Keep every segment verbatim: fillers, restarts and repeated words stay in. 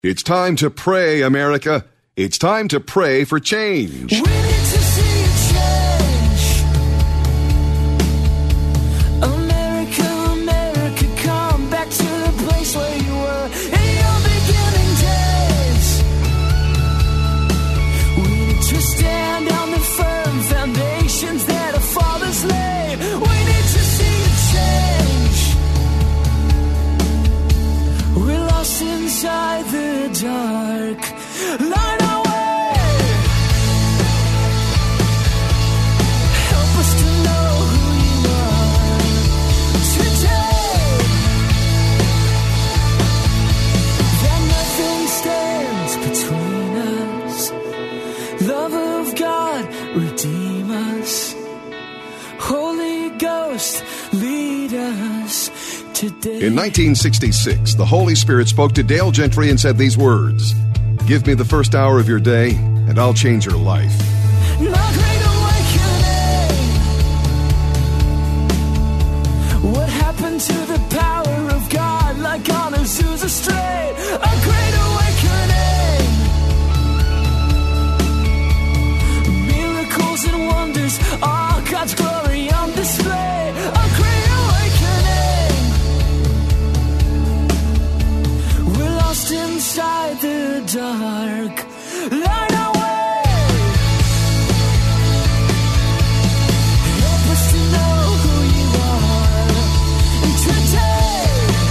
It's time to pray, America. It's time to pray for change. We need to see a change. America, America, come back to the place where you were in your beginning days. We need to stand on the firm foundations that our fathers laid. We need to see a change. We're lost inside the dark. Light our way. Help us to know who you are today. That nothing stands between us. Love of God, redeem us. Holy Ghost, lead us today. In nineteen sixty-six, the Holy Spirit spoke to Dale Gentry and said these words: "Give me the first hour of your day, and I'll change your life." My great awakening. What happened to the power of God, like on Azusa Strait? A great awakening. Miracles and wonders, all God's glory on display. A great awakening. We're lost inside the dark. Light our way. Help us to know who you are today.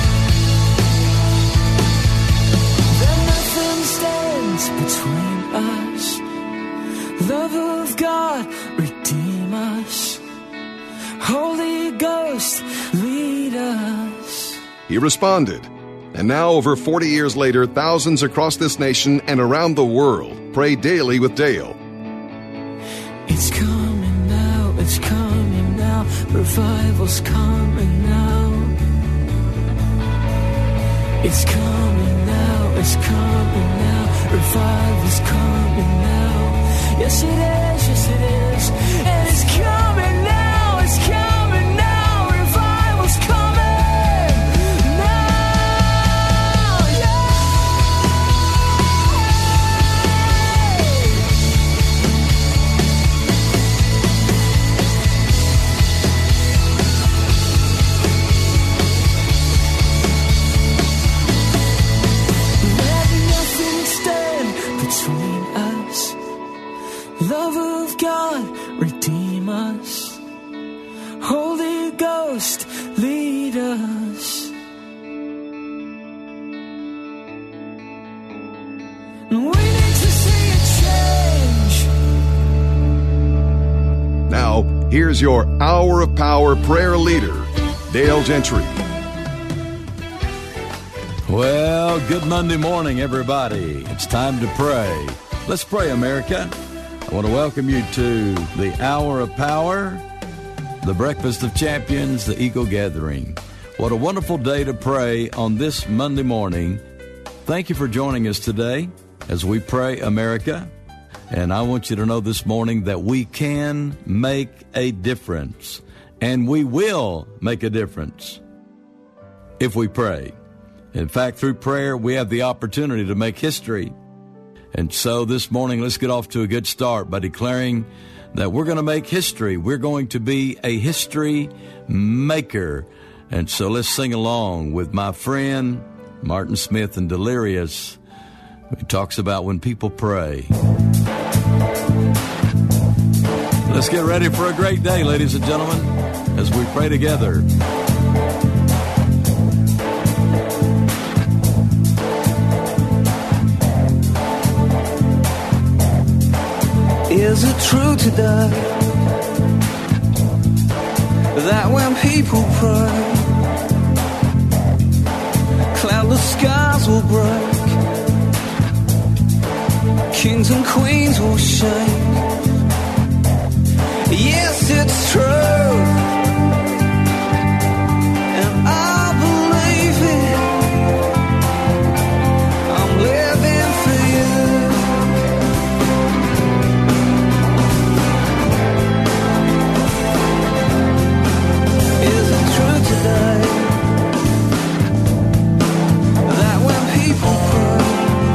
That nothing stands between us. Love of God, redeem us. Holy Ghost, lead us. He responded. And now, over forty years later, thousands across this nation and around the world pray daily with Dale. It's coming now, it's coming now, revival's coming now. It's coming now, it's coming now, revival's coming now. Yes it is, yes it is, and it's coming now, it's coming now, revival's coming. Love of God, redeem us. Holy Ghost, lead us. We need to see a change. Now, here's your Hour of Power prayer leader, Dale Gentry. Well, good Monday morning, everybody. It's time to pray. Let's pray, America. I want to welcome you to the Hour of Power, the Breakfast of Champions, the Eagle Gathering. What a wonderful day to pray on this Monday morning. Thank you for joining us today as we pray, America. And I want you to know this morning that we can make a difference, and we will make a difference if we pray. In fact, through prayer, we have the opportunity to make history. And so this morning, let's get off to a good start by declaring that we're going to make history. We're going to be a history maker. And so let's sing along with my friend Martin Smith and Delirious, who talks about when people pray. Let's get ready for a great day, ladies and gentlemen, as we pray together. Is it true today that when people pray, cloudless skies will break, kings and queens will shake? Yes, it's true, and I believe it. I'm living for you. Is it true today that when people pray,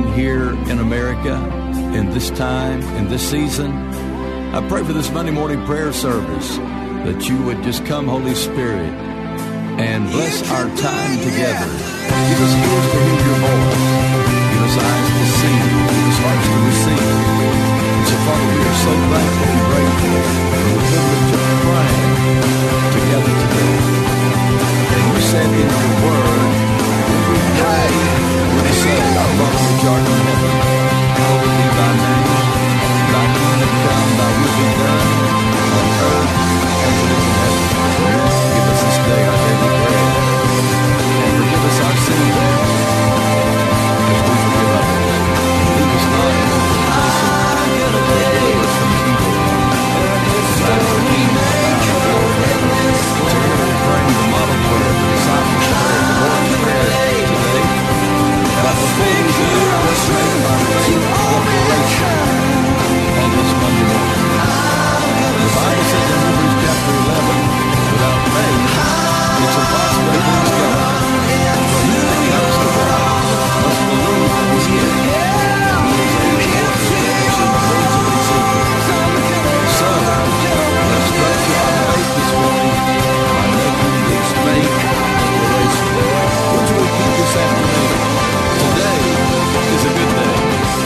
here in America in this time, in this season. I pray for this Monday morning prayer service that you would just come, Holy Spirit, and bless our time together. Give us ears to hear your voice. Give us eyes to see. Give us hearts to receive. And so, Father, we are so thankful and grateful for the privilege of praying together today. And you said in your word, when we pray, when we say, our Father which art in heaven, hallowed be thy name. Thy kingdom come, thy will be done on earth as it is in heaven. Give us this day our daily bread, and forgive us our sins as we forgive others. Lead us not into temptation, but deliver us from evil. For thine is the kingdom, the power, and the glory. So here we pray the model prayer, the disciples' prayer, the Lord's prayer today. God, before we do, let's pray by faith declaration on this Monday morning. The Bible says in Hebrews chapter eleven, without faith, it's impossible to please God. For he that comes to God must believe that he is, and he is able to receive those who receive him. So, let's stretch our faith this morning by making this faith declaration. Would you repeat this after me? Today is a good day.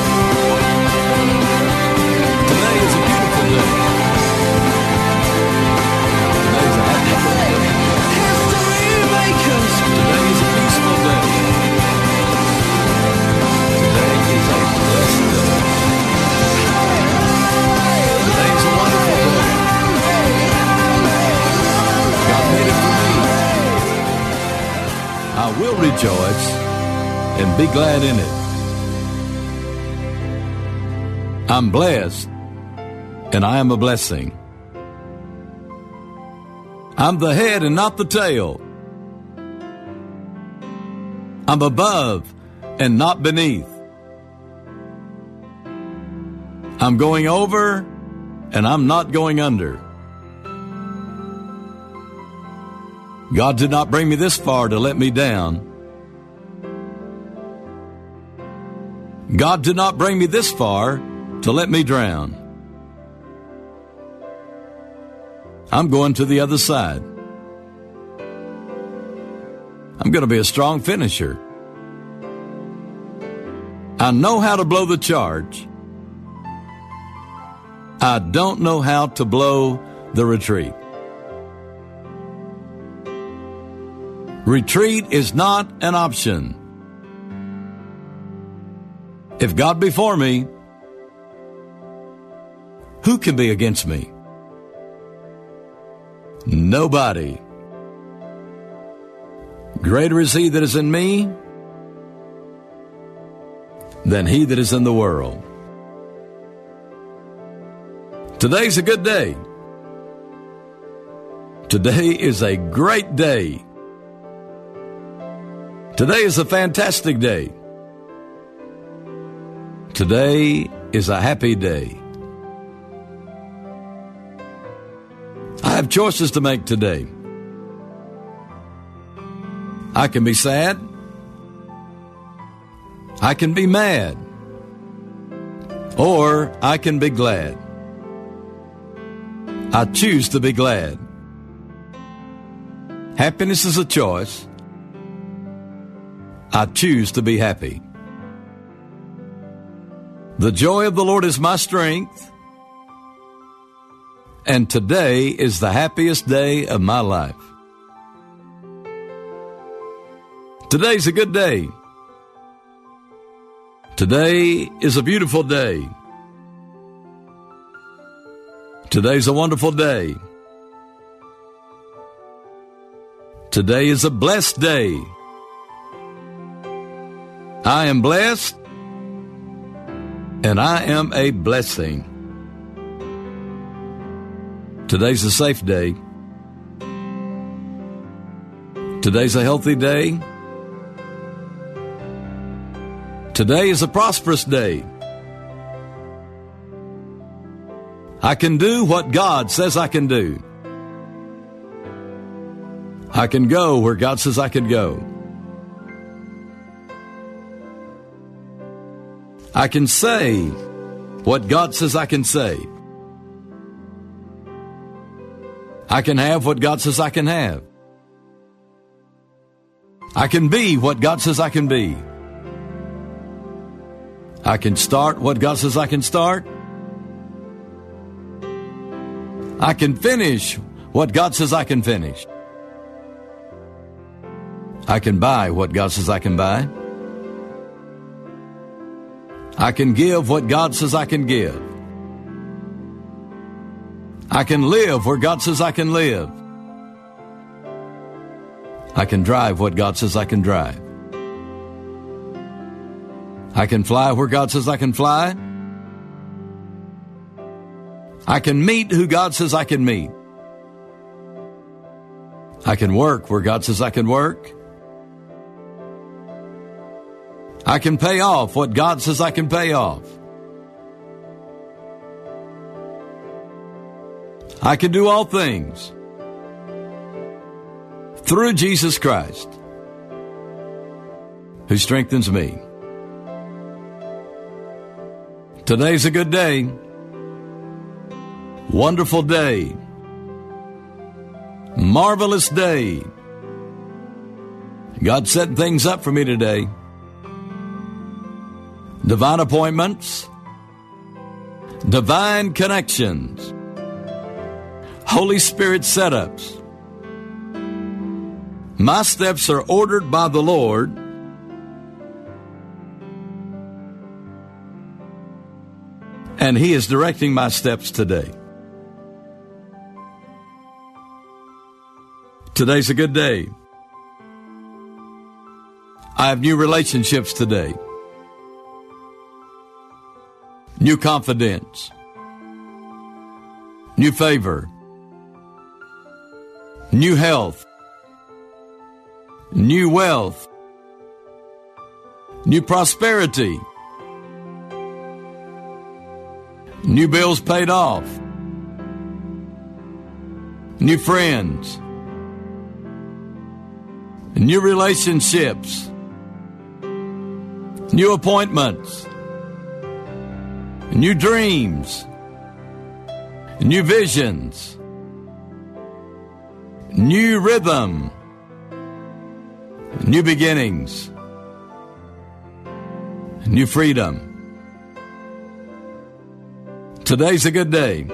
Today is a beautiful day. Today is a happy day. Today is a peaceful day. Today is a blessed day. Today is a wonderful day. God made it for me. I will rejoice and be glad in it. I'm blessed, and I am a blessing. I'm the head and not the tail. I'm above and not beneath. I'm going over, and I'm not going under. God did not bring me this far to let me down. God did not bring me this far to let me drown. I'm going to the other side. I'm going to be a strong finisher. I know how to blow the charge. I don't know how to blow the retreat. Retreat is not an option. If God be for me, who can be against me? Nobody. Greater is he that is in me than he that is in the world. Today's a good day. Today is a great day. Today is a fantastic day. Today is a happy day. I have choices to make today. I can be sad. I can be mad. Or I can be glad. I choose to be glad. Happiness is a choice. I choose to be happy. The joy of the Lord is my strength, and today is the happiest day of my life. Today's a good day. Today is a beautiful day. Today's a wonderful day. Today is a blessed day. I am blessed, and I am a blessing. Today's a safe day. Today's a healthy day. Today is a prosperous day. I can do what God says I can do. I can go where God says I can go. I can say what God says I can say. I can have what God says I can have. I can be what God says I can be. I can start what God says I can start. I can finish what God says I can finish. I can buy what God says I can buy. I can give what God says I can give. I can live where God says I can live. I can drive what God says I can drive. I can fly where God says I can fly. I can meet who God says I can meet. I can work where God says I can work. I can pay off what God says I can pay off. I can do all things through Jesus Christ, who strengthens me. Today's a good day. Wonderful day. Marvelous day. God set things up for me today. Divine appointments. Divine connections. Holy Spirit setups. My steps are ordered by the Lord. And He is directing my steps today. Today's a good day. I have new relationships today. New confidence. New favor. New health. New wealth. New prosperity. New bills paid off. New friends. New relationships. New appointments. New dreams. New visions. New rhythm. New beginnings. New freedom. Today's a good day.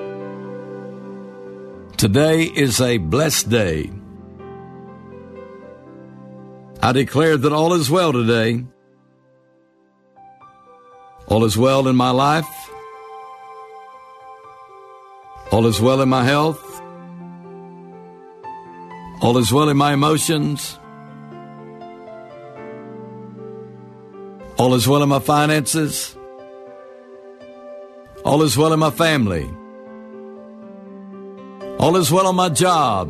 Today is a blessed day. I declare that all is well today. All is well in my life. All is well in my health. All is well in my emotions. All is well in my finances. All is well in my family. All is well on my job.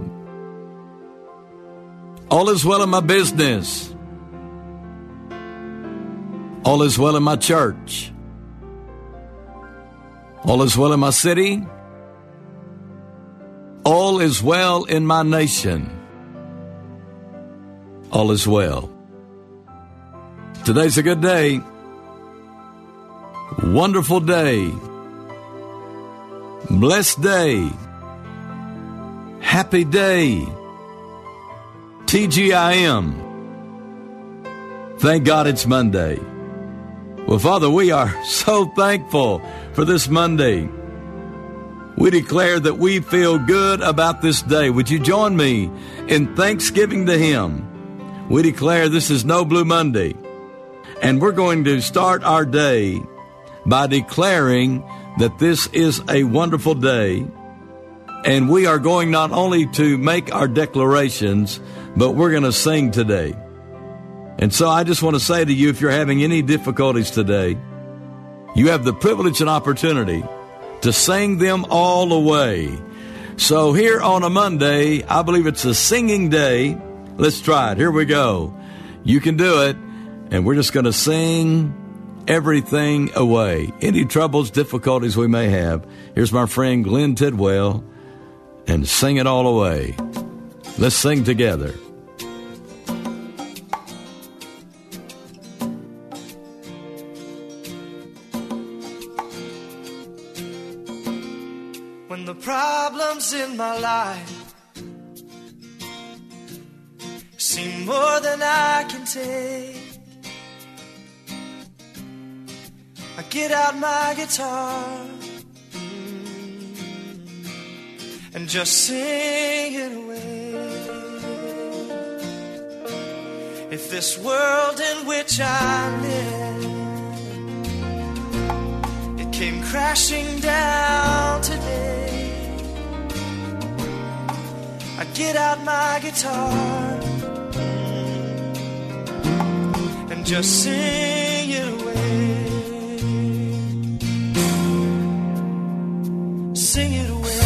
All is well in my business. All is well in my church. All is well in my city. All is well in my nation. All is well. Today's a good day. Wonderful day. Blessed day. Happy day. T G I M. Thank God it's Monday. Well, Father, we are so thankful for this Monday. We declare that we feel good about this day. Would you join me in thanksgiving to Him? We declare this is No Blue Monday. And we're going to start our day by declaring that this is a wonderful day. And we are going not only to make our declarations, but we're going to sing today. And so I just want to say to you, if you're having any difficulties today, you have the privilege and opportunity to sing them all away. So here on a Monday, I believe it's a singing day. Let's try it. Here we go. You can do it. And we're just going to sing everything away. Any troubles, difficulties we may have. Here's my friend Glenn Tidwell, and sing it all away. Let's sing together. when the problems in my life seem more than I can take. I get out my guitar and just sing it away. If this world in which I live, it came crashing down today, I get out my guitar and just sing it away. Sing it away.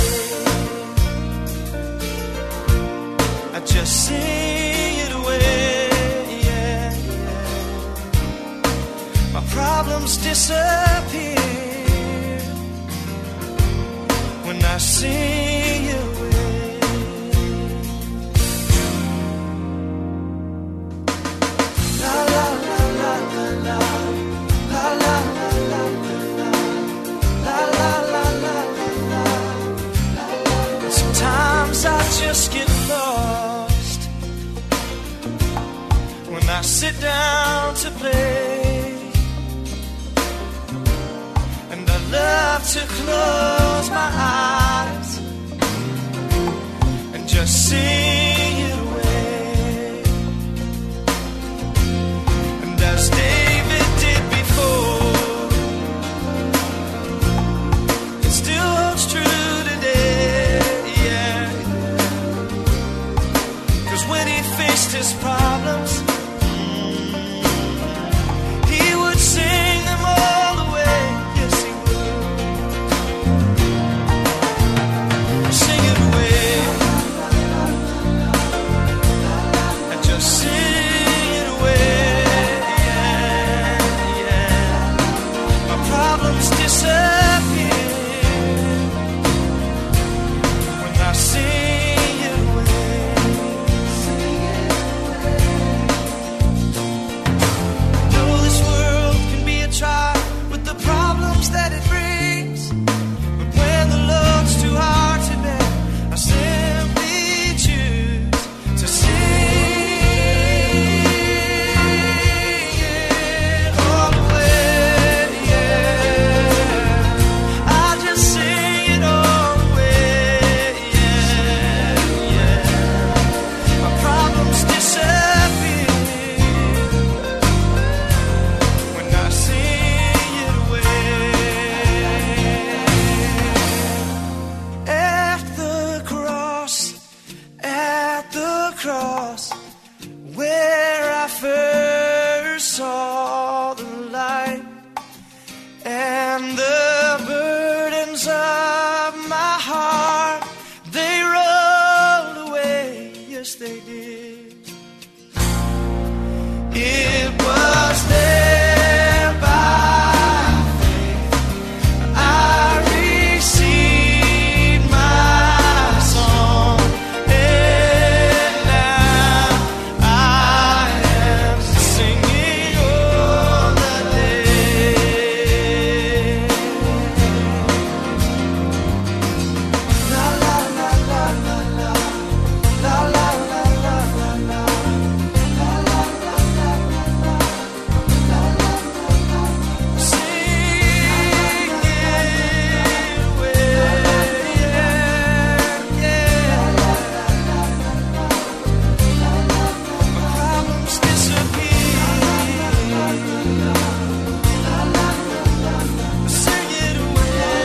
I just sing it away, yeah, yeah. My problems disappear when I sing it away. La la la la la la, la la la la la, la la la la la. Sometimes I just get lost when I sit down to play, and I love to close my eyes and just sing it away. And as David did before, it still holds true today, yeah. 'Cause when he faced his problems, he would sing them all away. Yes, he would. Sing it away. And just sing it away. Yeah, yeah. My problems disappear when I sing it away. Know this world can be a trial with the problems that it brings, but when the load's too hard to bear, I simply choose to sing it all away, yeah. I just sing it all away, yeah, yeah. My problems disappear when I sing it away. At the cross, at the cross, where I first saw the light, and the burdens of my heart, they rolled away, yes they did. It was there by faith I received my song, and now I am singing all the day. La la la la la la, la la la la la la, la la la la la la, la la la la. Sing it away, yeah, yeah. My problems disappear. Sing it away.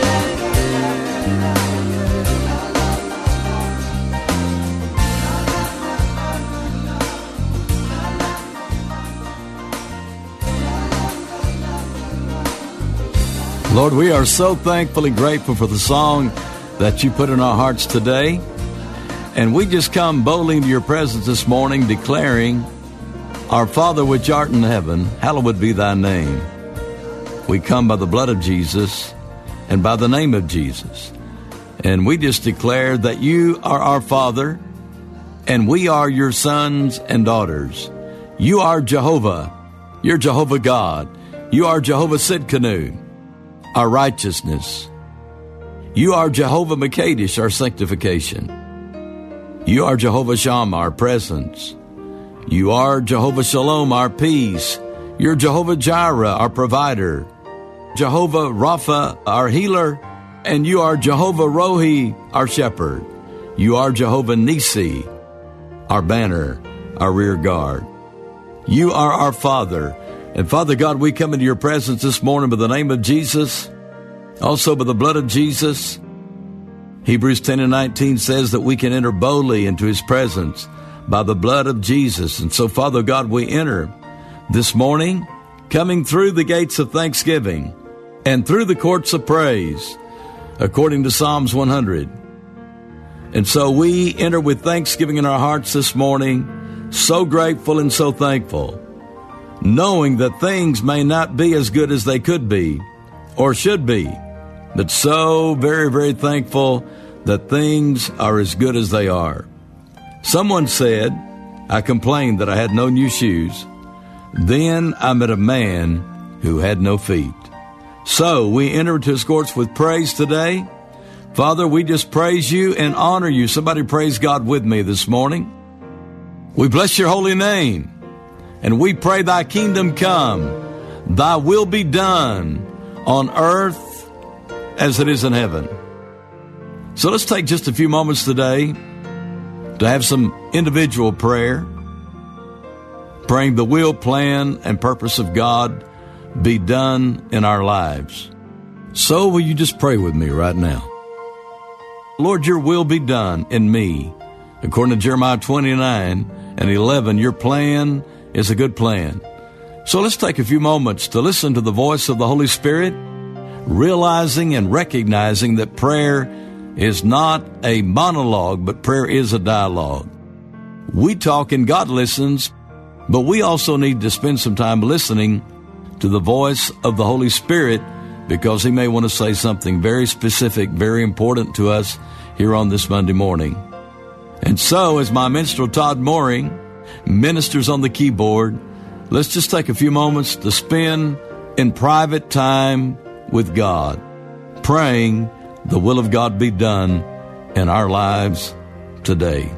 Lord, we are so thankful and grateful for the song that you put in our hearts today. And we just come boldly into your presence this morning declaring, Our Father which art in heaven, hallowed be thy name. We come by the blood of Jesus and by the name of Jesus. And we just declare that you are our Father and we are your sons and daughters. You are Jehovah. You're Jehovah God. You are Jehovah Sidkenu, our righteousness. You are Jehovah Makadesh, our sanctification. You are Jehovah Shammah, our presence. You are Jehovah Shalom, our peace. You're Jehovah Jireh, our provider. Jehovah Rapha, our healer. And you are Jehovah Rohi, our shepherd. You are Jehovah Nisi, our banner, our rear guard. You are our Father. And Father God, we come into your presence this morning by the name of Jesus, also by the blood of Jesus. Hebrews ten and nineteen says that we can enter boldly into his presence by the blood of Jesus. And so, Father God, we enter this morning coming through the gates of thanksgiving and through the courts of praise, according to Psalms one hundred. And so we enter with thanksgiving in our hearts this morning, so grateful and so thankful, knowing that things may not be as good as they could be or should be, but so very, very thankful that things are as good as they are. Someone said, I complained that I had no new shoes. Then I met a man who had no feet. So we enter into his courts with praise today. Father, we just praise you and honor you. Somebody praise God with me this morning. We bless your holy name. And we pray thy kingdom come, thy will be done on earth as it is in heaven. So let's take just a few moments today to have some individual prayer, praying the will, plan, and purpose of God be done in our lives. So will you just pray with me right now? Lord, your will be done in me. According to Jeremiah twenty-nine and eleven, your plan is a good plan. So let's take a few moments to listen to the voice of the Holy Spirit, realizing and recognizing that prayer is not a monologue, but prayer is a dialogue. We talk and God listens, but we also need to spend some time listening to the voice of the Holy Spirit, because he may want to say something very specific, very important to us here on this Monday morning. And so, as my minstrel Todd Mooring ministers on the keyboard, let's just take a few moments to spend in private time with God, praying the will of God be done in our lives today.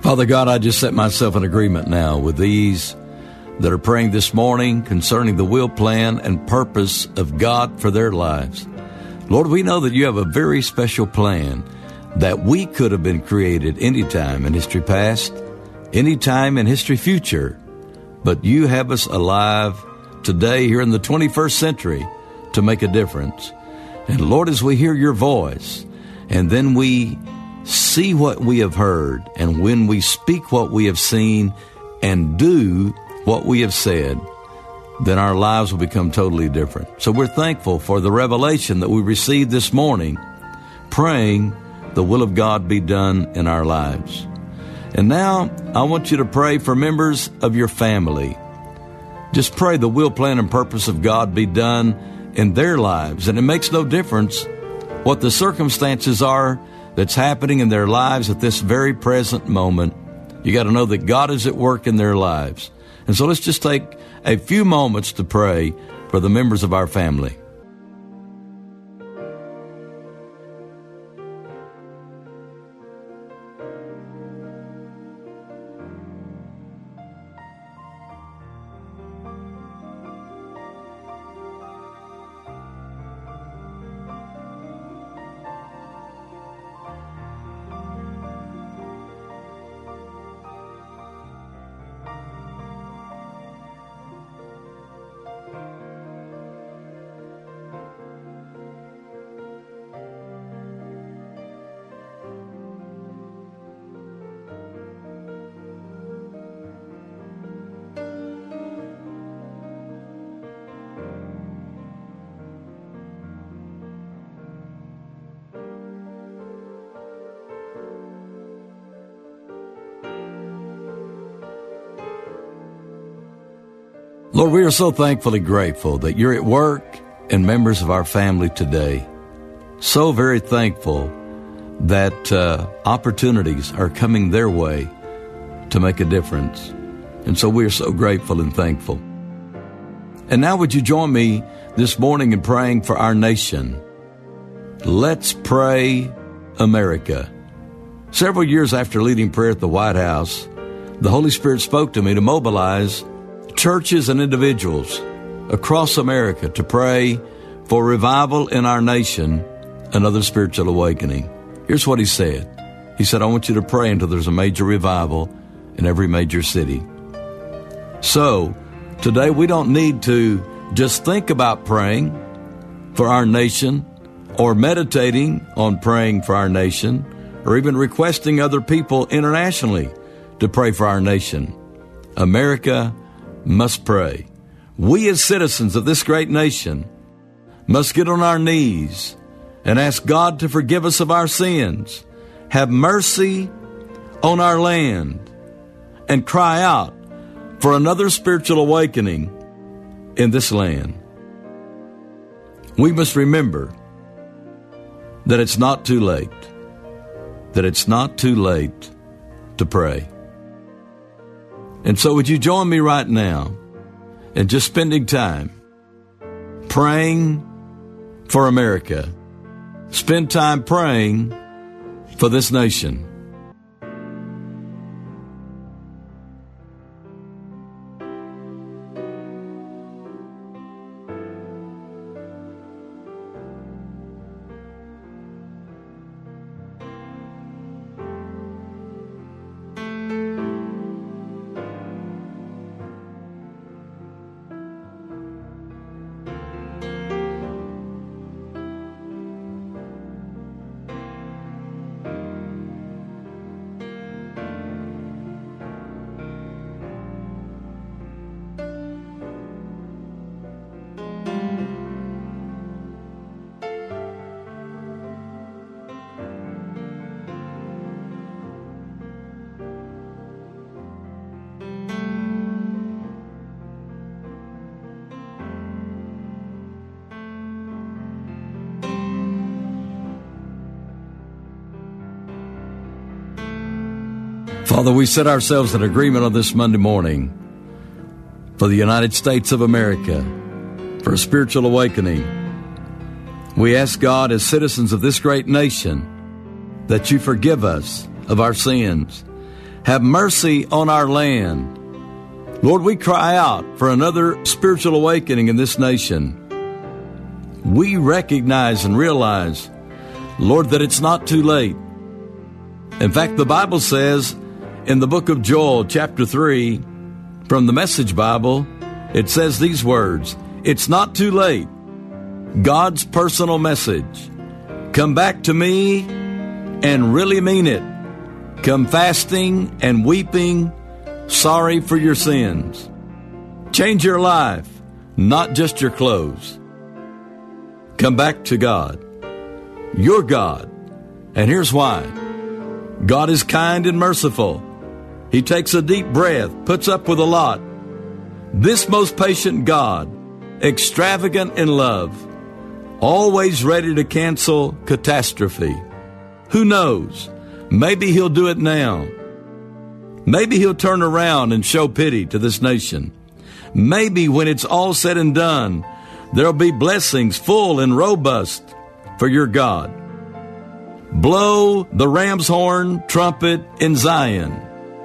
Father God, I just set myself in agreement now with these that are praying this morning concerning the will, plan, and purpose of God for their lives. Lord, we know that you have a very special plan, that we could have been created anytime in history past, anytime in history future, but you have us alive today here in the twenty-first century to make a difference. And Lord, as we hear your voice, and then we see what we have heard, and when we speak what we have seen and do what we have said, then our lives will become totally different. So we're thankful for the revelation that we received this morning, praying the will of God be done in our lives. And now I want you to pray for members of your family. Just pray the will, plan, and purpose of God be done in their lives. And it makes no difference what the circumstances are that's happening in their lives at this very present moment. You got to know that God is at work in their lives. And so let's just take a few moments to pray for the members of our family. Lord, we are so thankfully grateful that you're at work in members of our family today. So very thankful that uh, opportunities are coming their way to make a difference. And so we are so grateful and thankful. And now would you join me this morning in praying for our nation? Let's pray America. Several years after leading prayer at the White House, the Holy Spirit spoke to me to mobilize churches and individuals across America to pray for revival in our nation and other spiritual awakening. Here's what he said. He said, I want you to pray until there's a major revival in every major city. So today we don't need to just think about praying for our nation or meditating on praying for our nation or even requesting other people internationally to pray for our nation. America must pray. We as citizens of this great nation must get on our knees and ask God to forgive us of our sins, have mercy on our land, and cry out for another spiritual awakening in this land. We must remember that it's not too late, that it's not too late to pray. And so would you join me right now in just spending time praying for America? Spend time praying for this nation. Father, we set ourselves in agreement on this Monday morning for the United States of America, for a spiritual awakening. We ask God, as citizens of this great nation, that you forgive us of our sins, Have mercy on our land. Lord, we cry out for another spiritual awakening in this nation. We recognize and realize, Lord, that it's not too late. In fact, the Bible says in the book of Joel, chapter three, from the Message Bible, it says these words, "It's not too late." God's personal message. Come back to me and really mean it. Come fasting and weeping, sorry for your sins. Change your life, not just your clothes. Come back to God, your God. And here's why. God is kind and merciful. He takes a deep breath, puts up with a lot. This most patient God, extravagant in love, always ready to cancel catastrophe. Who knows? Maybe he'll do it now. Maybe he'll turn around and show pity to this nation. Maybe when it's all said and done, there'll be blessings full and robust for your God. Blow the ram's horn trumpet in Zion.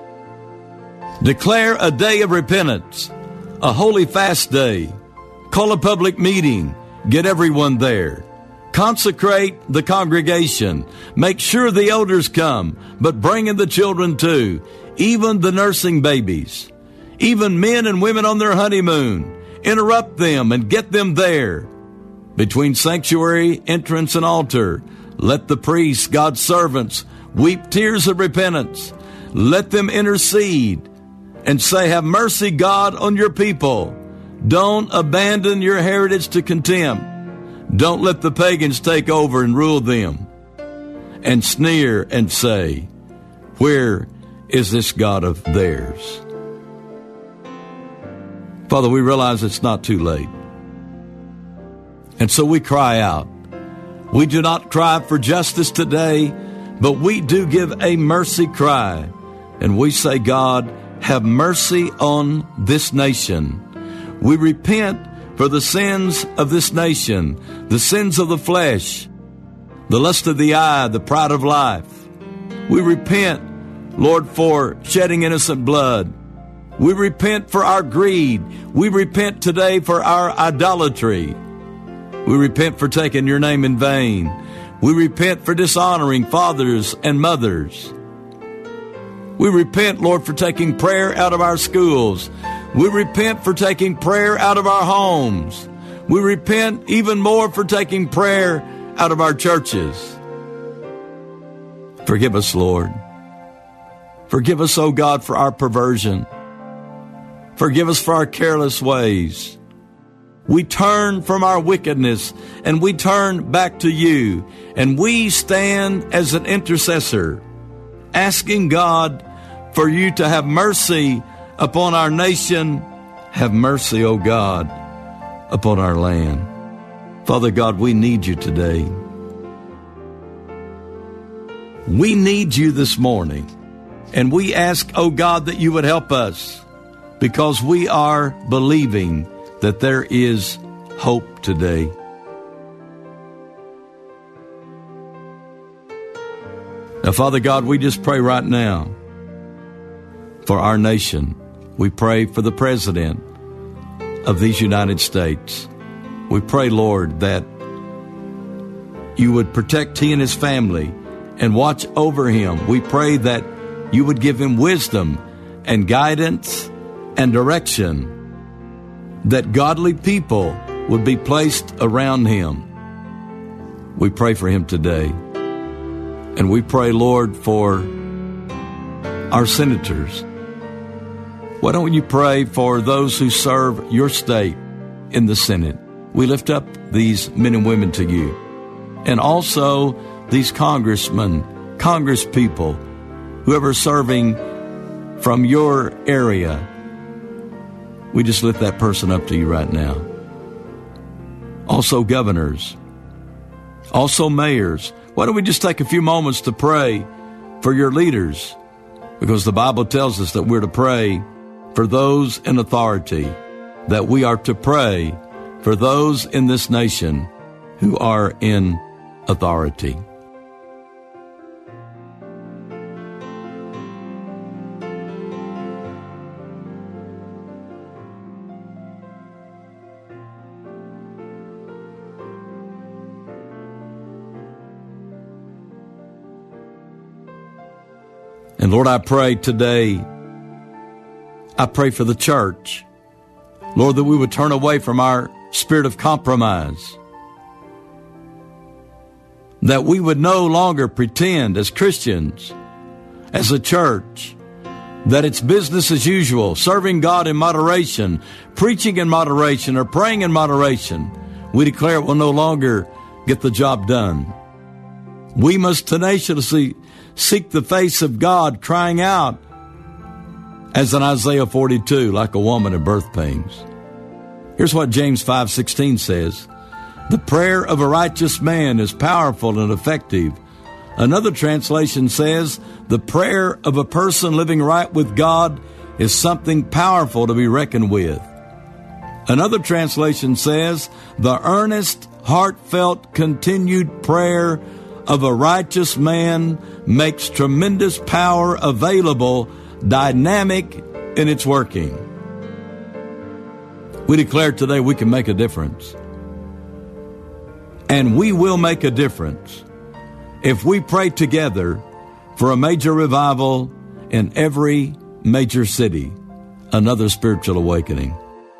Declare a day of repentance, a holy fast day. Call a public meeting. Get everyone there. Consecrate the congregation. Make sure the elders come, but bring in the children too, even the nursing babies, even men and women on their honeymoon. Interrupt them and get them there. Between sanctuary, entrance, and altar, let the priests, God's servants, weep tears of repentance. Let them intercede and say, have mercy, God, on your people. Don't abandon your heritage to contempt. Don't let the pagans take over and rule them and sneer and say, where is this God of theirs? Father, we realize it's not too late. And so we cry out. We do not cry for justice today, but we do give a mercy cry. And we say, God, have mercy on this nation. We repent for the sins of this nation, the sins of the flesh, the lust of the eye, the pride of life. We repent, Lord, for shedding innocent blood. We repent for our greed. We repent today for our idolatry. We repent for taking your name in vain. We repent for dishonoring fathers and mothers. We repent, Lord, for taking prayer out of our schools. We repent for taking prayer out of our homes. We repent even more for taking prayer out of our churches. Forgive us, Lord. Forgive us, O God, for our perversion. Forgive us for our careless ways. We turn from our wickedness and we turn back to you. And we stand as an intercessor, asking God for you to have mercy upon our nation. Have mercy, O God, upon our land. Father God, we need you today. We need you this morning. And we ask, O God, that you would help us, because we are believing that there is hope today. Now, Father God, we just pray right now for our nation. We pray for the President of these United States. We pray, Lord, that you would protect he and his family and watch over him. We pray that you would give him wisdom and guidance and direction, that godly people would be placed around him. We pray for him today. And we pray, Lord, for our senators. Why don't you pray for those who serve your state in the Senate? We lift up these men and women to you. And also these congressmen, congresspeople, whoever serving from your area. We just lift that person up to you right now. Also governors, also mayors. Why don't we just take a few moments to pray for your leaders? Because the Bible tells us that we're to pray for those in authority, that we are to pray for those in this nation who are in authority. And Lord, I pray today, I pray for the church, Lord, that we would turn away from our spirit of compromise, that we would no longer pretend as Christians, as a church, that it's business as usual, serving God in moderation, preaching in moderation, or praying in moderation. We declare it will no longer get the job done. We must tenaciously seek the face of God, crying out, as in Isaiah forty-two, like a woman in birth pains. Here's what James five sixteen says, "The prayer of a righteous man is powerful and effective." Another translation says, "The prayer of a person living right with God is something powerful to be reckoned with." Another translation says, "The earnest, heartfelt, continued prayer of a righteous man makes tremendous power available, dynamic in its working." We declare today we can make a difference. And we will make a difference if we pray together for a major revival in every major city, another spiritual awakening.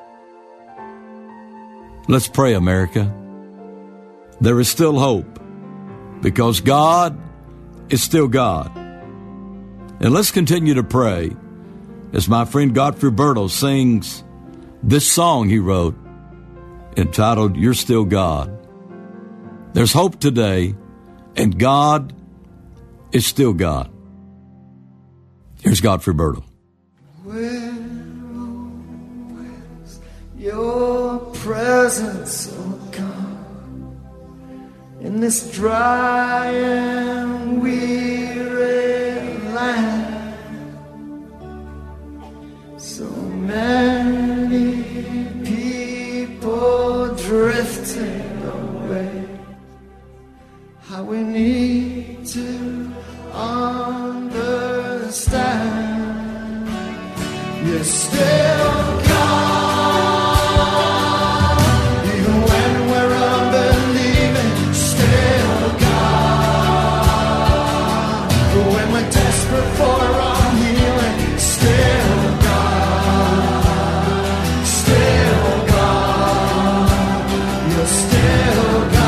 Let's pray, America. There is still hope because God is still God. And let's continue to pray as my friend Godfrey Bertle sings this song he wrote entitled, "You're Still God." There's hope today, and God is still God. Here's Godfrey Bertle. Where, oh, where's your presence, oh God, in this dry and weary land? So many people drifting away. How we need to understand you're still God, even when we're unbelieving, still God, when we're desperate for our healing, still God, still God, you're still God.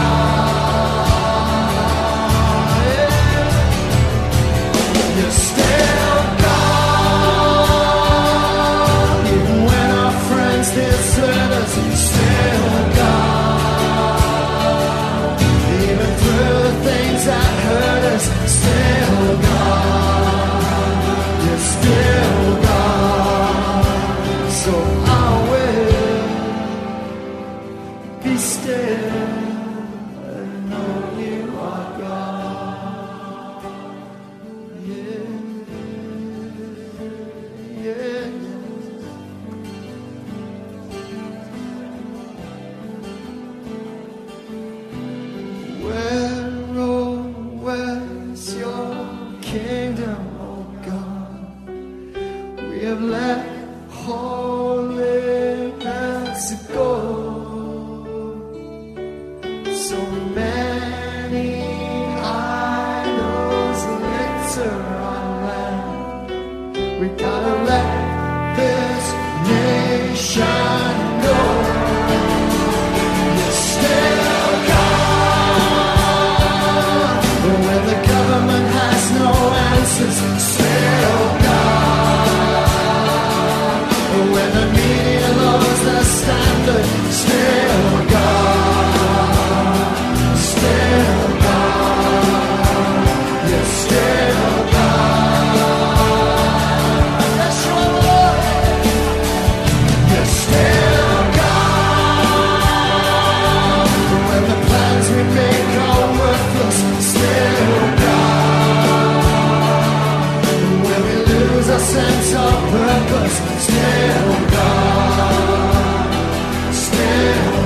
Sense of purpose, still God, still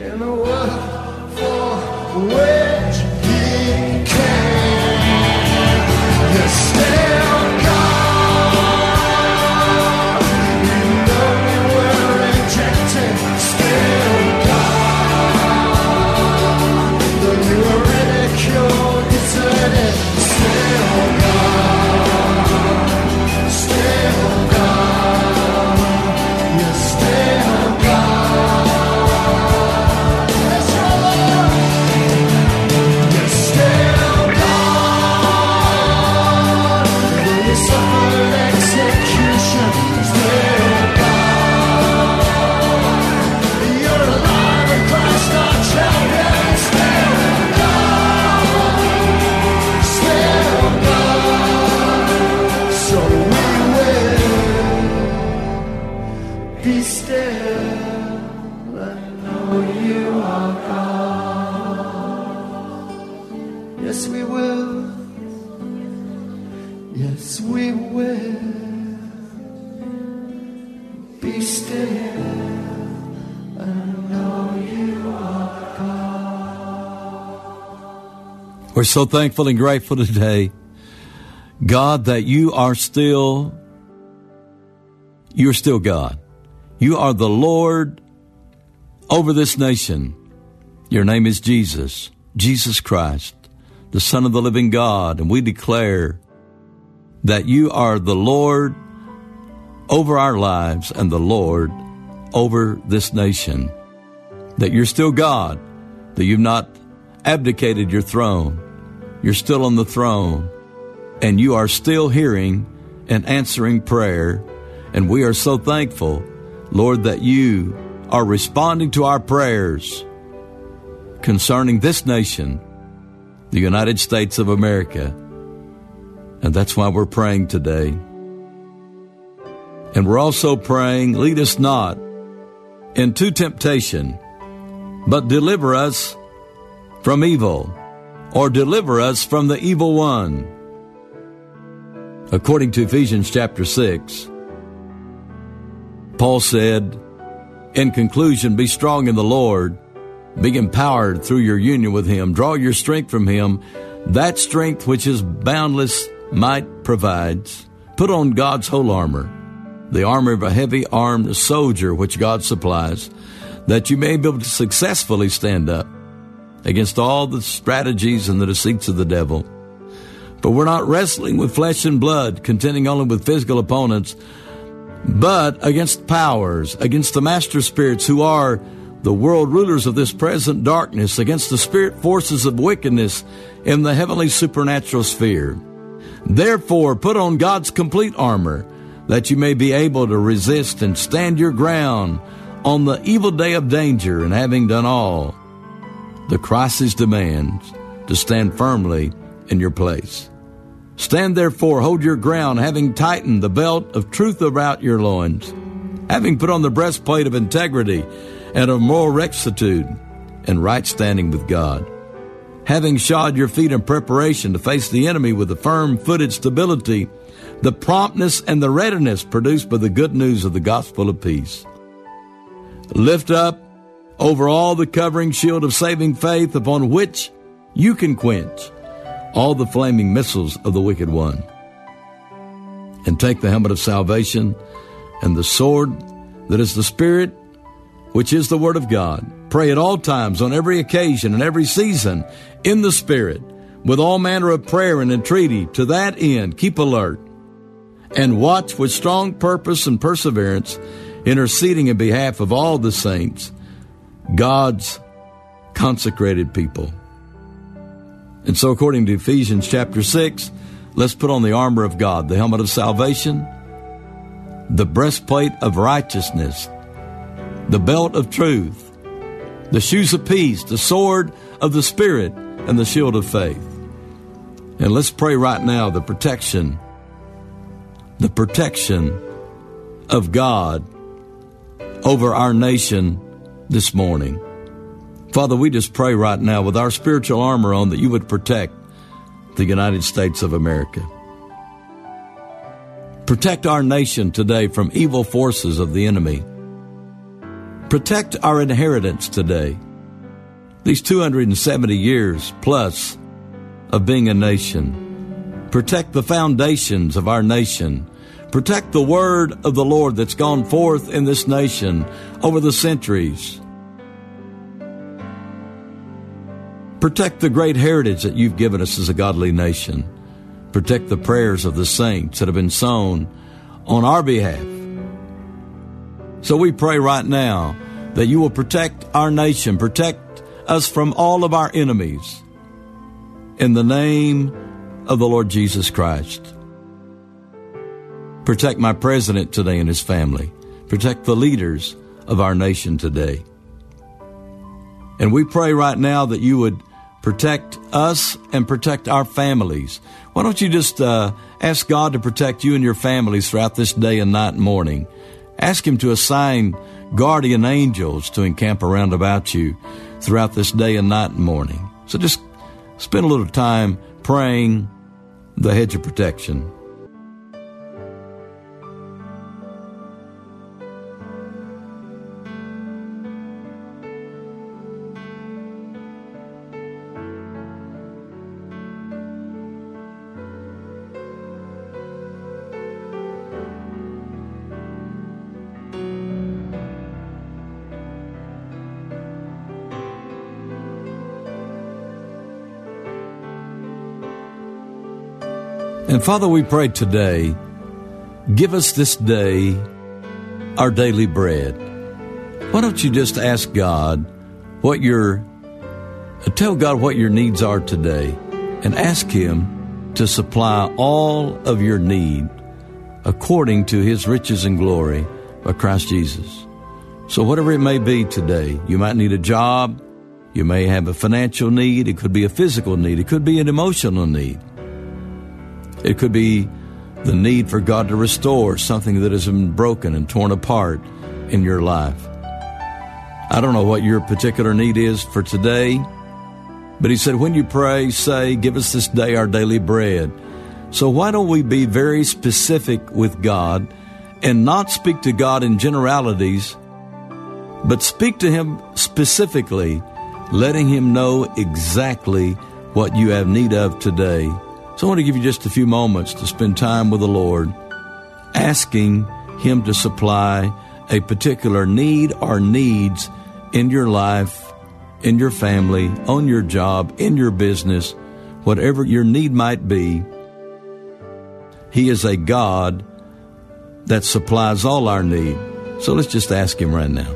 in the world for which He came. You're still God, even though you were rejected. Still God, though you were ridiculed, deserted. Still God, still God, you're still God. Yes, you are. You're still God, though you suffered execution. Still God, you're alive in Christ, our champion. Still God, still God. So we will be still and know you are God. Yes, we will. Yes, we will be still and know you are God. We're so thankful and grateful today, God, that you are still, you're still God. You are the Lord over this nation. Your name is Jesus, Jesus Christ, the Son of the living God. And we declare that you are the Lord over our lives and the Lord over this nation. That you're still God, that you've not abdicated your throne. You're still on the throne, and you are still hearing and answering prayer. And we are so thankful, Lord, that you are responding to our prayers concerning this nation, the United States of America. And that's why we're praying today. And we're also praying, lead us not into temptation, but deliver us from evil, or deliver us from the evil one. According to Ephesians chapter six, Paul said, in conclusion, be strong in the Lord, be empowered through your union with Him, draw your strength from Him, that strength which His boundless might provides. Put on God's whole armor, the armor of a heavy armed soldier which God supplies, that you may be able to successfully stand up against all the strategies and the deceits of the devil. For we're not wrestling with flesh and blood, contending only with physical opponents, but against powers, against the master spirits who are the world rulers of this present darkness, against the spirit forces of wickedness in the heavenly supernatural sphere. Therefore, put on God's complete armor, that you may be able to resist and stand your ground on the evil day of danger, and having done all, the crisis demands to stand firmly in your place. Stand therefore, hold your ground, having tightened the belt of truth about your loins, having put on the breastplate of integrity and of moral rectitude and right standing with God, having shod your feet in preparation to face the enemy with the firm-footed stability, the promptness and the readiness produced by the good news of the gospel of peace. Lift up over all the covering shield of saving faith, upon which you can quench all the flaming missiles of the wicked one. And take the helmet of salvation and the sword that is the Spirit, which is the Word of God. Pray at all times, on every occasion, and every season, in the Spirit, with all manner of prayer and entreaty. To that end, keep alert, and watch with strong purpose and perseverance, interceding in behalf of all the saints, God's consecrated people. And so according to Ephesians chapter six, let's put on the armor of God, the helmet of salvation, the breastplate of righteousness, the belt of truth, the shoes of peace, the sword of the Spirit, and the shield of faith. And let's pray right now the protection, the protection of God over our nation this morning. Father, we just pray right now with our spiritual armor on that you would protect the United States of America. Protect our nation today from evil forces of the enemy. Protect our inheritance today. these two hundred seventy years plus of being a nation. Protect the foundations of our nation. Protect the word of the Lord that's gone forth in this nation over the centuries. Protect the great heritage that you've given us as a godly nation. Protect the prayers of the saints that have been sown on our behalf. So we pray right now that you will protect our nation, protect us from all of our enemies. In the name of the Lord Jesus Christ. Protect my president today and his family. Protect the leaders of our nation today. And we pray right now that you would protect us and protect our families. Why don't you just uh, ask God to protect you and your families throughout this day and night and morning. Ask Him to assign guardian angels to encamp around about you throughout this day and night and morning. So just spend a little time praying the hedge of protection. And Father, we pray today, give us this day our daily bread. Why don't you just ask God what your, tell God what your needs are today and ask Him to supply all of your need according to His riches and glory by Christ Jesus. So whatever it may be today, you might need a job, you may have a financial need, it could be a physical need, it could be an emotional need. It could be the need for God to restore something that has been broken and torn apart in your life. I don't know what your particular need is for today, but He said, when you pray, say, give us this day our daily bread. So why don't we be very specific with God and not speak to God in generalities, but speak to Him specifically, letting Him know exactly what you have need of today. So I want to give you just a few moments to spend time with the Lord, asking Him to supply a particular need or needs in your life, in your family, on your job, in your business, whatever your need might be. He is a God that supplies all our need. So let's just ask Him right now.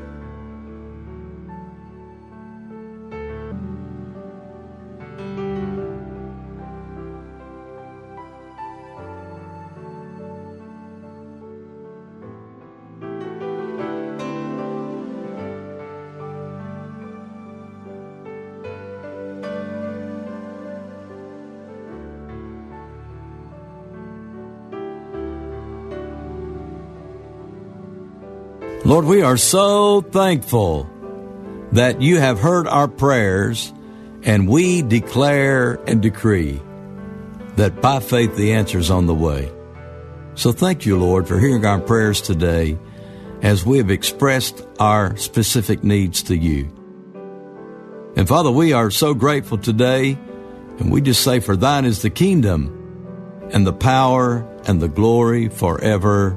Lord, we are so thankful that you have heard our prayers, and we declare and decree that by faith the answer is on the way. So thank you, Lord, for hearing our prayers today as we have expressed our specific needs to you. And Father, we are so grateful today, and we just say, for thine is the kingdom and the power and the glory forever.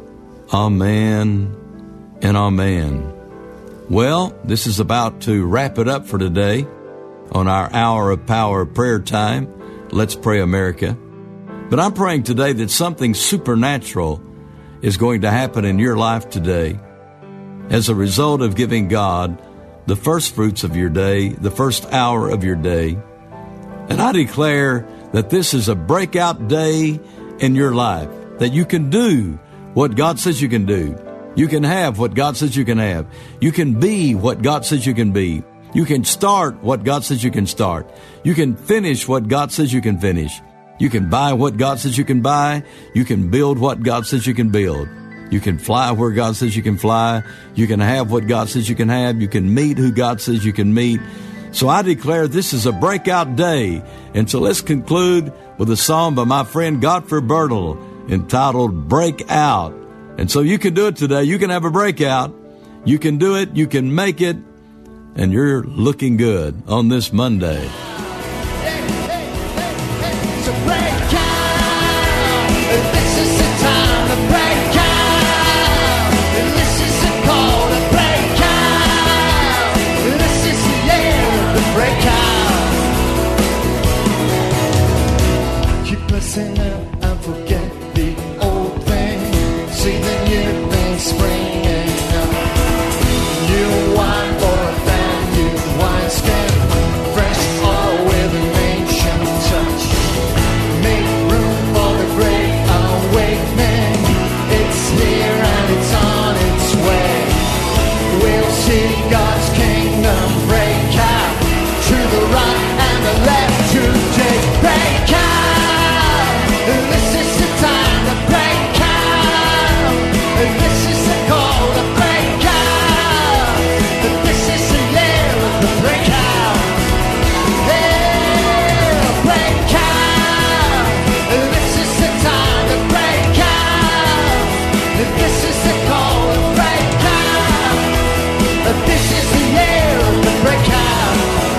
Amen. And amen. Well, this is about to wrap it up for today on our Hour of Power prayer time. Let's pray, America. But I'm praying today that something supernatural is going to happen in your life today as a result of giving God the first fruits of your day, the first hour of your day. And I declare that this is a breakout day in your life, that you can do what God says you can do. You can have what God says you can have. You can be what God says you can be. You can start what God says you can start. You can finish what God says you can finish. You can buy what God says you can buy. You can build what God says you can build. You can fly where God says you can fly. You can have what God says you can have. You can meet who God says you can meet. So I declare this is a breakout day. And so let's conclude with a song by my friend Godfrey Birtle entitled Break Out. And so you can do it today. You can have a breakout. You can do it. You can make it. and you're looking good on this Monday. So break out. This is the time to break out. This is the call to break out. This is the year to break out. Keep listening and forget the old thing. See the new thing springing up. New wine for a fan, new wine skin. Fresh oil with an ancient touch. Make room for the great awakening. It's here and it's on its way. We'll see God's kingdom break out. To the right and the left today. Break out. This is the time to break out. This is the call to break out. This is the year of the breakout. Yeah, break out. This is the time to break out. This is the call to break out. This is the year of the breakout.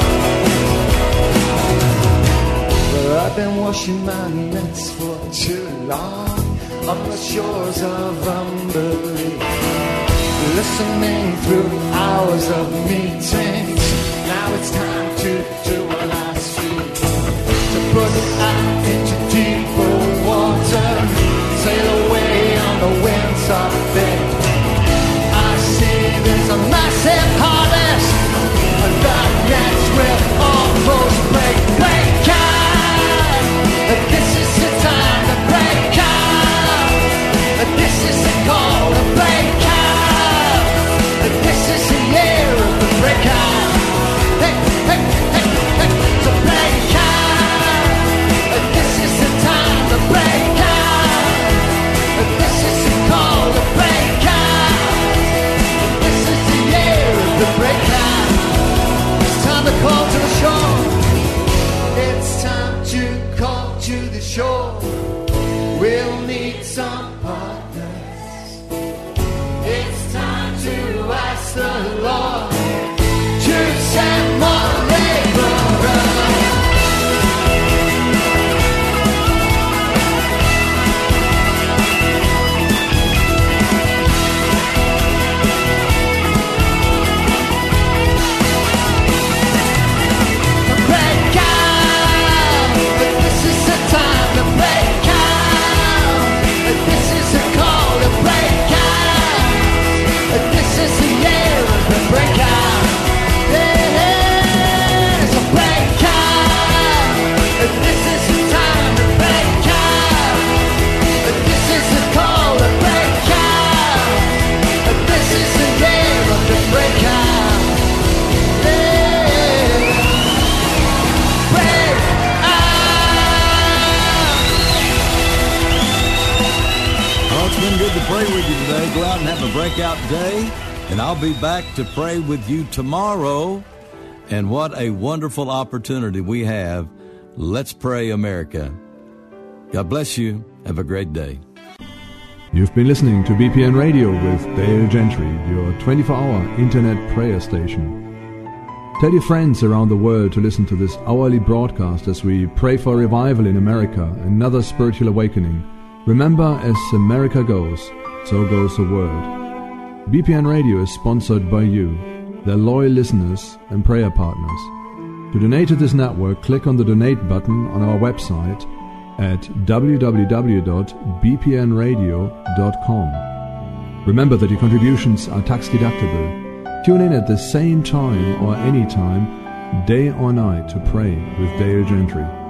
Well, I've been washing my nets for too long on the shores of unbelief, listening through hours of meetings. Now it's time to do what I see, to put it out into deeper water, sail away on the winds of faith. I see there's a massive harvest, and the nets will almost break. Break out. This is the time to break out. This is the call to break out. This is the year of the breakout. Hey, hey, hey, hey, to break out. This is the time to break out. This is the call to break out. This is the year of the breakout. It's time to call to the shore. It's time to call to the shore. We'll need some partners. It's time to ask the Lord to send more laborers. Break out. This is the time to break out. This is the call to break out. This is the year of the breakout. Yeah, so break out. This is the time to break out. This is the call to break out. This is the year of the breakout. Yeah, break out. Well, it's been good to pray with you today. Go out and have a breakout day, and I'll be back to pray with you tomorrow. And what a wonderful opportunity we have. Let's pray, America. God bless you. Have a great day. You've been listening to B P N Radio with Dale Gentry, your twenty-four hour internet prayer station. Tell your friends around the world to listen to this hourly broadcast as we pray for revival in America, another spiritual awakening. Remember, as America goes, so goes the world. B P N Radio is sponsored by you, their loyal listeners and prayer partners. To donate to this network, click on the donate button on our website at w w w dot b p n radio dot com. Remember that your contributions are tax deductible. Tune in at the same time or any time, day or night, to pray with Dale Gentry.